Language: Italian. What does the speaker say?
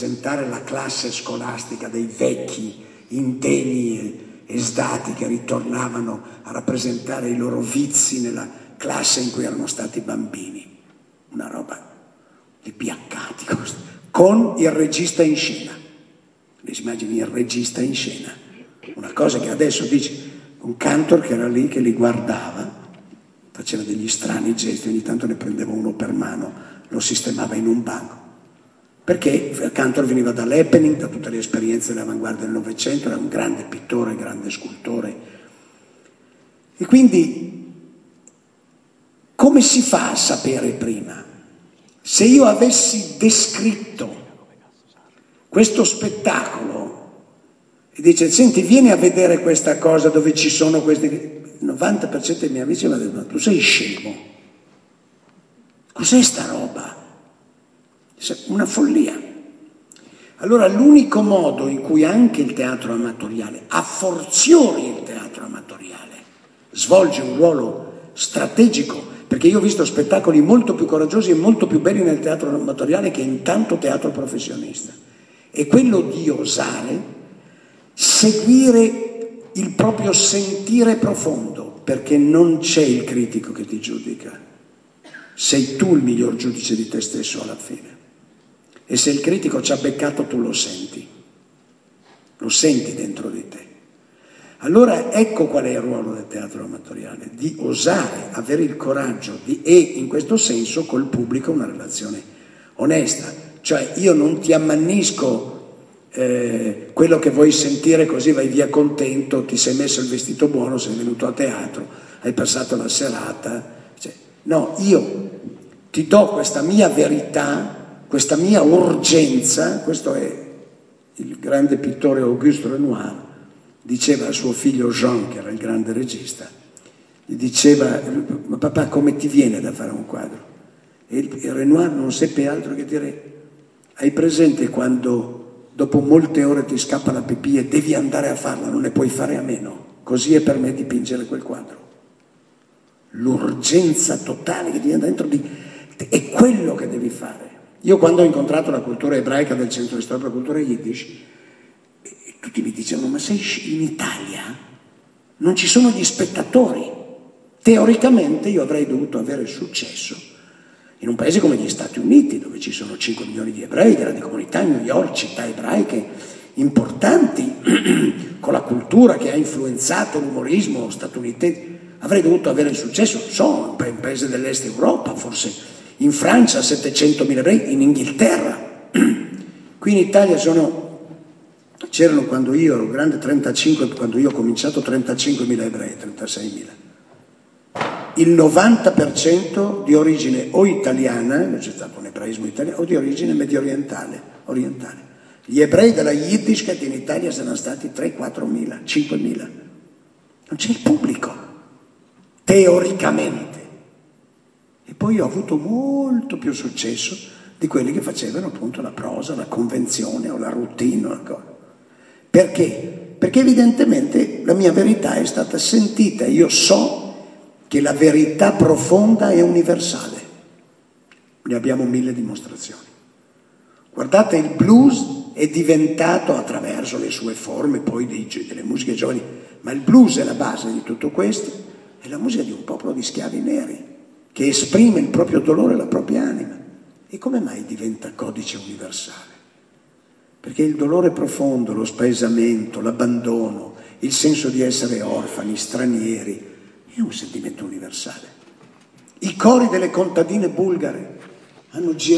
Presentare la classe scolastica dei vecchi, indegni e sdati che ritornavano a rappresentare i loro vizi nella classe in cui erano stati bambini. Una roba di piaccati, con il regista in scena. Le si immagini il regista in scena? Una cosa che adesso dici, un cantor che era lì, che li guardava, faceva degli strani gesti, ogni tanto ne prendeva uno per mano, lo sistemava in un banco. Perché Cantor veniva dall'happening, da tutte le esperienze dell'avanguardia del Novecento, era un grande pittore, grande scultore. E quindi, come si fa a sapere prima? Se io avessi descritto questo spettacolo e dice, senti, vieni a vedere questa cosa dove ci sono questi... Il 90% dei miei amici mi hanno detto, ma tu sei scemo? Cos'è sta roba? Una follia. Allora l'unico modo in cui anche il teatro amatoriale, a forzioni il teatro amatoriale, svolge un ruolo strategico, perché io ho visto spettacoli molto più coraggiosi e molto più belli nel teatro amatoriale che in tanto teatro professionista, è quello di osare seguire il proprio sentire profondo, perché non c'è il critico che ti giudica, sei tu il miglior giudice di te stesso alla fine. E se il critico ci ha beccato, tu lo senti dentro di te. Allora ecco qual è il ruolo del teatro amatoriale, di osare, avere il coraggio e in questo senso col pubblico una relazione onesta. Cioè io non ti ammannisco quello che vuoi sentire, così vai via contento, ti sei messo il vestito buono, sei venuto a teatro, hai passato la serata. Cioè, no, io ti do questa mia verità, questa mia urgenza. Questo è il grande pittore Auguste Renoir, diceva a suo figlio Jean, che era il grande regista, gli diceva, ma papà, come ti viene da fare un quadro? E il Renoir non seppe altro che dire, hai presente quando dopo molte ore ti scappa la pipì e devi andare a farla, non ne puoi fare a meno? Così è per me dipingere quel quadro. L'urgenza totale che ti viene dentro è quello che devi fare. Io quando ho incontrato la cultura ebraica del Centro di Storia per la Cultura Yiddish, tutti mi dicevano, ma sei in Italia? Non ci sono gli spettatori. Teoricamente io avrei dovuto avere successo in un paese come gli Stati Uniti, dove ci sono 5 milioni di ebrei, grandi comunità, New York, città ebraiche importanti, con la cultura che ha influenzato l'umorismo statunitense. Avrei dovuto avere successo, non so, in un paese dell'Est Europa, forse in Francia 700.000 ebrei, in Inghilterra. Qui in Italia c'erano quando io ero grande 35, quando io ho cominciato 35.000 ebrei, 36.000. Il 90% di origine o italiana, c'è stato un ebraismo italiano, o di origine medio orientale. Gli ebrei della Yiddishkeit in Italia sono stati 3.000-4.000, 5.000. Non c'è il pubblico, teoricamente. E poi ho avuto molto più successo di quelli che facevano appunto la prosa, la convenzione o la routine. O la cosa. Perché? Perché evidentemente la mia verità è stata sentita. Io so che la verità profonda è universale. Ne abbiamo 1000 dimostrazioni. Guardate, il blues è diventato, attraverso le sue forme poi delle musiche giovani, ma il blues è la base di tutto questo, è la musica di un popolo di schiavi neri, che esprime il proprio dolore e la propria anima. E come mai diventa codice universale? Perché il dolore profondo, lo spaesamento, l'abbandono, il senso di essere orfani, stranieri, è un sentimento universale. I cori delle contadine bulgare hanno girato